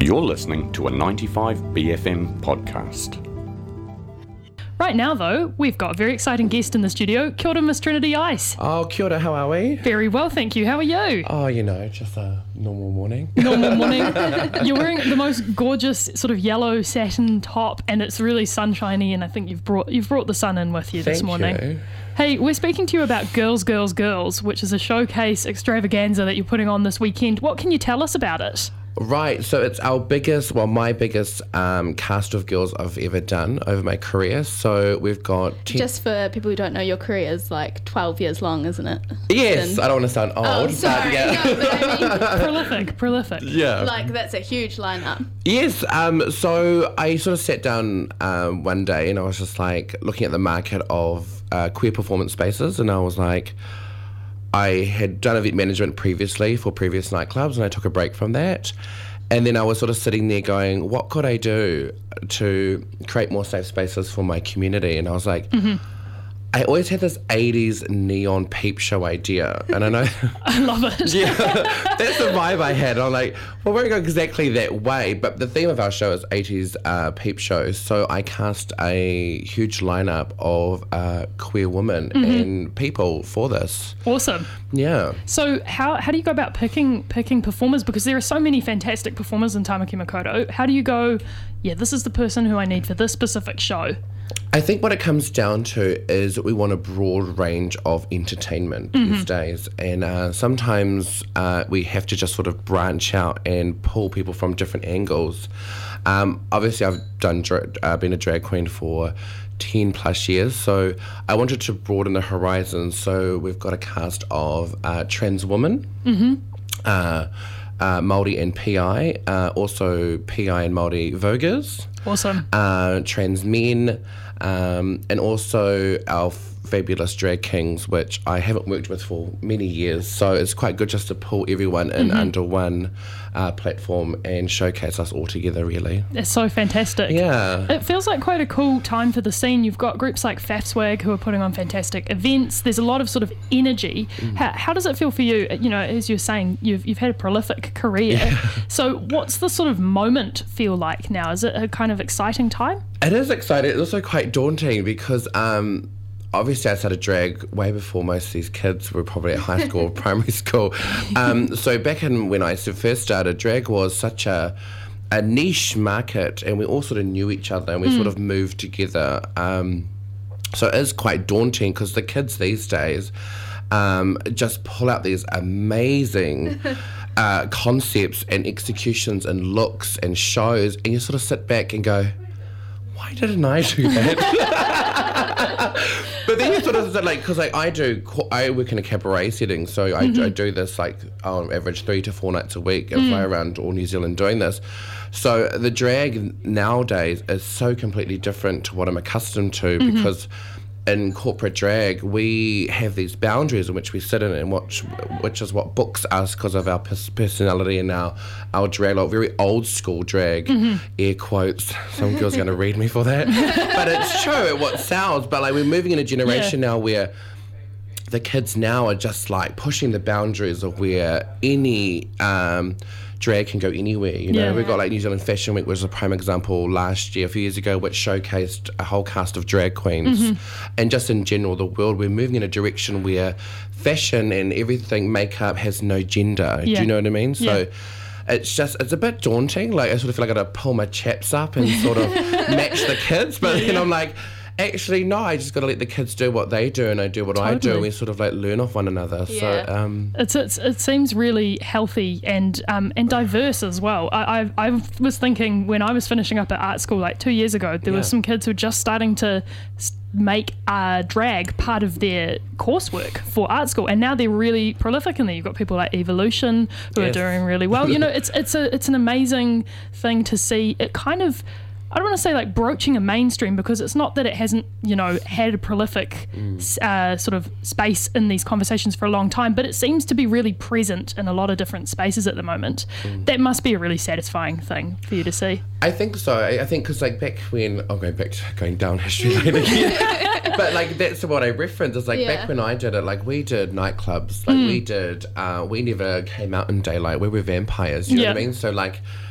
You're listening to a 95BFM podcast. Right now, though, we've got a very exciting guest in the studio. Kia ora, Miss Trinity Ice. Oh, kia ora, how are we? Very well, thank you. How are you? Oh, just a normal morning. Normal morning. You're wearing the most gorgeous sort of yellow satin top, and it's really sunshiny, and I think you've brought the sun in with you this morning. Thank you. Hey, we're speaking to you about Girls, Girls, Girls, which is a showcase extravaganza that you're putting on this weekend. What can you tell us about it? Right, so it's my biggest cast of girls I've ever done over my career. So we've got... Just for people who don't know, your career is like 12 years long, isn't it? Yes, I don't want to sound old. Oh, sorry. But yeah. No, but I mean, Prolific. Yeah. like, that's a huge lineup. Yes, so I sort of sat down one day and I was just like looking at the market of queer performance spaces, and I was like... I had done event management previously for previous nightclubs, and I took a break from that. And then I was sort of sitting there going, what could I do to create more safe spaces for my community? And I was like, I always had this 80s neon peep show idea. And I know... I love it. Yeah, that's the vibe I had. I'm like, well, we're going exactly that way. But the theme of our show is 80s peep shows. So I cast a huge lineup of queer women and people for this. Awesome. Yeah. So how do you go about picking performers? Because there are so many fantastic performers in Tamaki Makaurau. How do you go, this is the person who I need for this specific show? I think what it comes down to is that we want a broad range of entertainment these days, and sometimes we have to just sort of branch out and pull people from different angles. Obviously, I've been a drag queen for 10 plus years, so I wanted to broaden the horizon. So we've got a cast of trans women, Māori and PI, also PI and Māori voguers. Awesome. Trans men, and also our fabulous drag kings, which I haven't worked with for many years, so it's quite good just to pull everyone in under one platform and showcase us all together, really. It's so fantastic. Yeah. It feels like quite a cool time for the scene. You've got groups like FAFSWAG who are putting on fantastic events. There's a lot of sort of energy. How does it feel for you? As you're saying, you've had a prolific career. Yeah. So what's the sort of moment feel like now? Is it a kind of exciting time? It is exciting. It's also quite daunting because obviously I started drag way before most of these kids were probably at high school or primary school. So back when I first started, drag was such a niche market, and we all sort of knew each other, and we sort of moved together. So it is quite daunting because the kids these days just pull out these amazing concepts and executions and looks and shows, and you sort of sit back and go, why didn't I do that? But then you sort of like, because I work in a cabaret setting, so I do this like on average 3 to 4 nights a week. I fly around all New Zealand doing this. So the drag nowadays is so completely different to what I'm accustomed to, because in corporate drag, we have these boundaries in which we sit in and watch, which is what books us because of our personality and our drag, like very old school drag, air quotes. Some girl's going to read me for that. But it's true, it what sounds. But like we're moving in a generation now where the kids now are just like pushing the boundaries of where any... drag can go anywhere, We've got like New Zealand Fashion Week, which was a prime example last year, a few years ago, which showcased a whole cast of drag queens. And just in general, the world, we're moving in a direction where fashion and everything, makeup has no gender. Do you know what I mean? So it's a bit daunting. Like I sort of feel like I got to pull my chaps up and sort of match the kids. But then I'm like, actually, no, I just got to let the kids do what they do and I do what I do. We sort of like learn off one another. Yeah. So it seems really healthy and diverse as well. I was thinking when I was finishing up at art school like 2 years ago, there were some kids who were just starting to make drag part of their coursework for art school, and now they're really prolific in there. You've got people like Evolution who are doing really well. It's an amazing thing to see. It kind of, I don't want to say like broaching a mainstream, because it's not that it hasn't, had a prolific sort of space in these conversations for a long time, but it seems to be really present in a lot of different spaces at the moment. That must be a really satisfying thing for you to see. I think so. I think because like back when, going down history lane again, but like that's what I reference is like back when I did it, like we did nightclubs, like we never came out in daylight. We were vampires, you know what I mean? So like,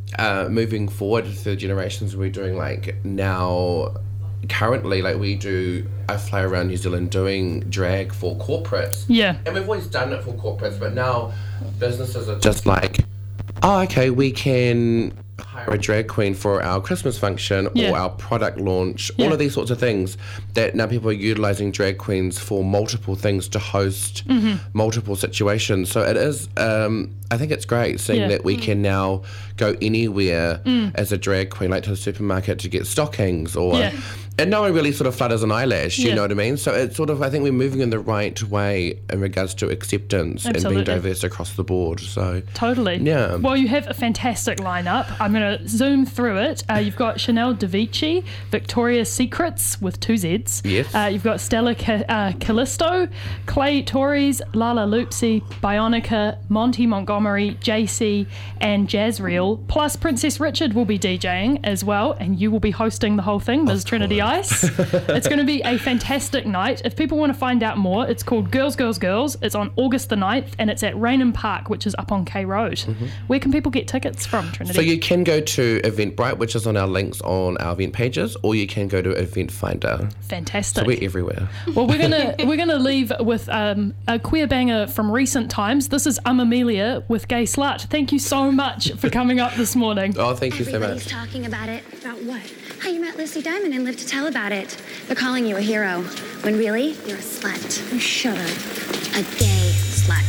moving forward through generations, we're doing like now, currently, like I fly around New Zealand doing drag for corporates. Yeah. And we've always done it for corporates, but now businesses are just like, oh, okay, we can hire a drag queen for our Christmas function or our product launch, all of these sorts of things, that now people are utilising drag queens for multiple things to host multiple situations. So it is, I think it's great seeing that we can now go anywhere as a drag queen, like to the supermarket to get stockings or... And no one really sort of flutters an eyelash, you know what I mean? So it's sort of, I think we're moving in the right way in regards to acceptance and being diverse across the board. So totally. Yeah. Well, you have a fantastic lineup. I'm going to zoom through it. You've got Chanel Davici, Victoria's Secrets with 2 Zs. Yes. You've got Stella Callisto, Clay Torres, Lala Loopsy, Bionica, Monty Montgomery, JC, and Jazzreel. Plus Princess Richard will be DJing as well, and you will be hosting the whole thing, Ms. Trinity Ice. It's going to be a fantastic night. If people want to find out more, it's called Girls, Girls, Girls. It's on August the 9th, and it's at Raynham Park, which is up on K Road. Where can people get tickets from, Trinity? So you can go to Eventbrite, which is on our links on our event pages, or you can go to Event Finder. Fantastic. So we're everywhere. Well, we're gonna leave with a queer banger from recent times. This is Amelia with Gay Slut. Thank you so much for coming up this morning. Oh, thank you so Everybody's much. talking about it. About what? How you met Lucy Diamond and lived to tell about it. They're calling you a hero, when really, you're a slut. Oh, shut up. A gay slut.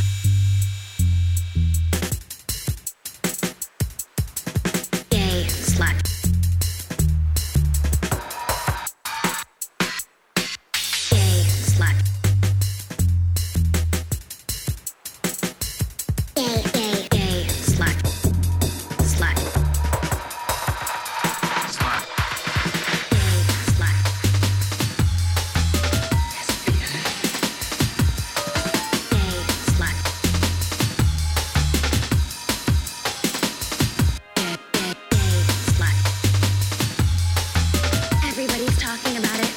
Gay slut. Gay slut. Gay slut. Slut. Everybody's talking about it.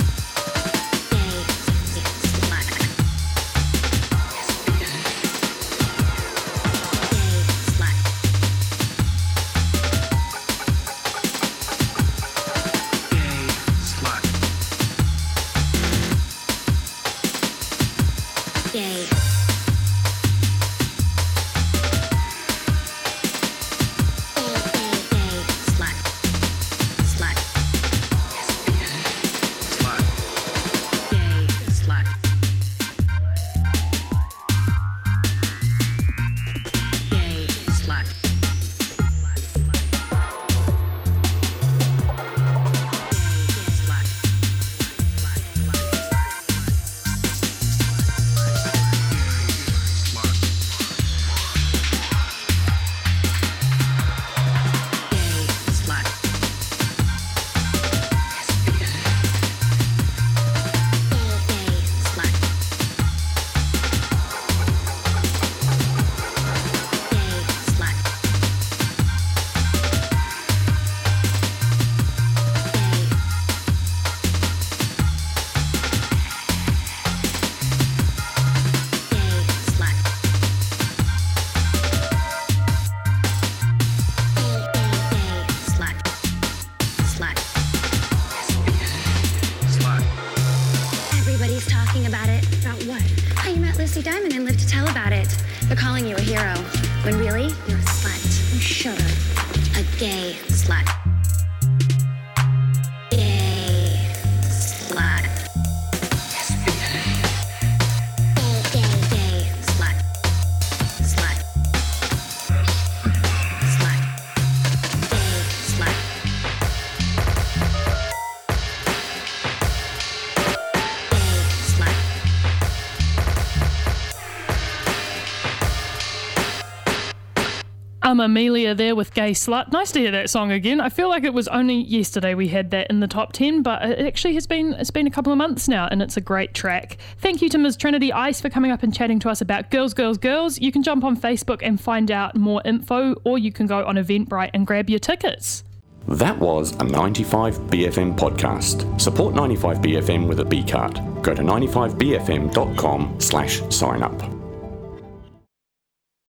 Gay. Everybody's talking about it. About what? How you met Lucy Diamond and lived to tell about it. They're calling you a hero, when really, you're a slut. Oh, shut up. A gay slut. Gay slut. Gay slut. Slut. Slut. Gay slut. Amelia there with Gay Slut. Nice to hear that song again. I feel like it was only yesterday we had that in the top 10, but it actually it's been a couple of months now, and it's a great track. Thank you to Ms. Trinity Ice for coming up and chatting to us about Girls, Girls, Girls. You can jump on Facebook and find out more info, or you can go on Eventbrite and grab your tickets. That was a 95BFM podcast. Support 95BFM with a B card. Go to 95BFM.com/sign up.